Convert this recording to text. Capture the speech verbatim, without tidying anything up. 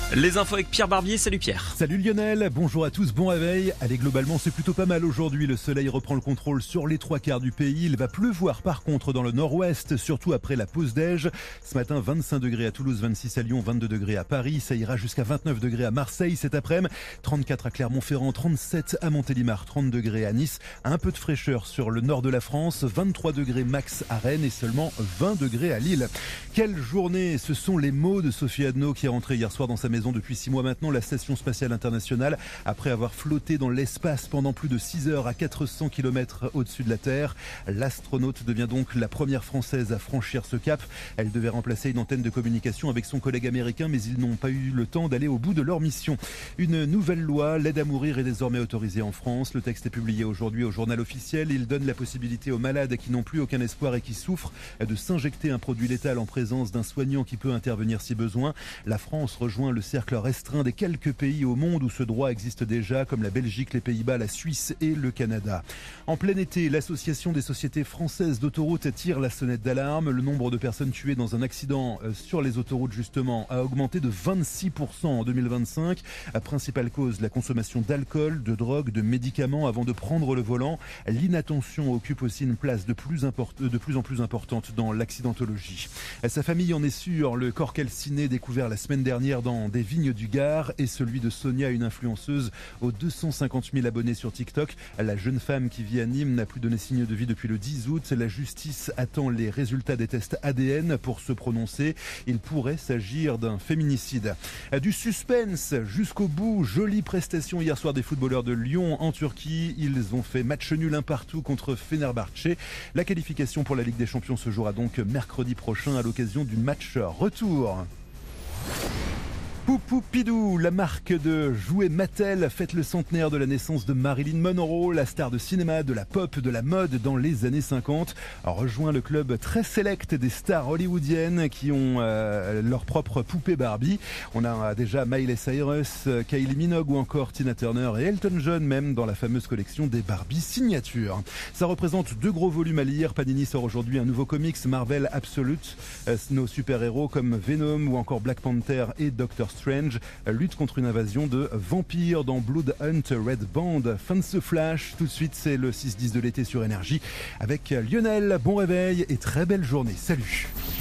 Les infos avec Pierre Barbier, salut Pierre. Salut Lionel, bonjour à tous, bon réveil. Allez, globalement c'est plutôt pas mal aujourd'hui, le soleil reprend le contrôle sur les trois quarts du pays. Il va pleuvoir par contre dans le nord-ouest, surtout après la pause déj. Ce matin vingt-cinq degrés à Toulouse, vingt-six à Lyon, vingt-deux degrés à Paris. Ça ira jusqu'à vingt-neuf degrés à Marseille cet après-midi, trente-quatre à Clermont-Ferrand, trente-sept à Montélimar, trente degrés à Nice. Un peu de fraîcheur sur le nord de la France, vingt-trois degrés max à Rennes et seulement vingt degrés à Lille. Quelle journée, ce sont les mots de Sophie Adno qui est rentrée hier soir dans sa maison depuis six mois maintenant. La station spatiale internationale, après avoir flotté dans l'espace pendant plus de six heures à quatre cents kilomètres au-dessus de la Terre. L'astronaute devient donc la première française à franchir ce cap. Elle devait remplacer une antenne de communication avec son collègue américain, mais ils n'ont pas eu le temps d'aller au bout de leur mission. Une nouvelle loi, l'aide à mourir, est désormais autorisée en France. Le texte est publié aujourd'hui au journal officiel. Il donne la possibilité aux malades qui n'ont plus aucun espoir et qui souffrent de s'injecter un produit létal en présence d'un soignant qui peut intervenir si besoin. La France rejoint le cercle restreint des quelques pays au monde où ce droit existe déjà, comme la Belgique, les Pays-Bas, la Suisse et le Canada. En plein été, l'association des sociétés françaises d'autoroutes tire la sonnette d'alarme. Le nombre de personnes tuées dans un accident sur les autoroutes justement a augmenté de vingt-six pour cent en deux mille vingt-cinq. Principale cause, la consommation d'alcool, de drogue, de médicaments avant de prendre le volant. L'inattention occupe aussi une place de plus, import- de plus en plus importante dans l'accidentologie. Sa famille en est sûre, le corps calciné découvert la semaine dernière dans des vignes du Gard et celui de Sonia, une influenceuse aux deux cent cinquante mille abonnés sur TikTok. La jeune femme qui vit à Nîmes n'a plus donné signe de vie depuis le dix août. La justice attend les résultats des tests A D N pour se prononcer. Il pourrait s'agir d'un féminicide. Du suspense jusqu'au bout. Jolie prestation hier soir des footballeurs de Lyon en Turquie. Ils ont fait match nul un partout contre Fenerbahçe. La qualification pour la Ligue des Champions se jouera donc mercredi prochain à l'occasion du match retour. Poupoupidou, la marque de jouets Mattel fête le centenaire de la naissance de Marilyn Monroe, la star de cinéma, de la pop, de la mode dans les années cinquante. Rejoint le club très sélect des stars hollywoodiennes qui ont euh, leur propre poupée Barbie. On a déjà Miley Cyrus, Kylie Minogue ou encore Tina Turner et Elton John même dans la fameuse collection des Barbie signature. Ça représente deux gros volumes à lire. Panini sort aujourd'hui un nouveau comics Marvel Absolute. Euh, nos super-héros comme Venom ou encore Black Panther et Doctor Strange lutte contre une invasion de vampires dans Blood Hunt Red Band. Fin de ce flash, tout de suite c'est le six dix de l'été sur Énergie avec Lionel. Bon réveil et très belle journée, salut.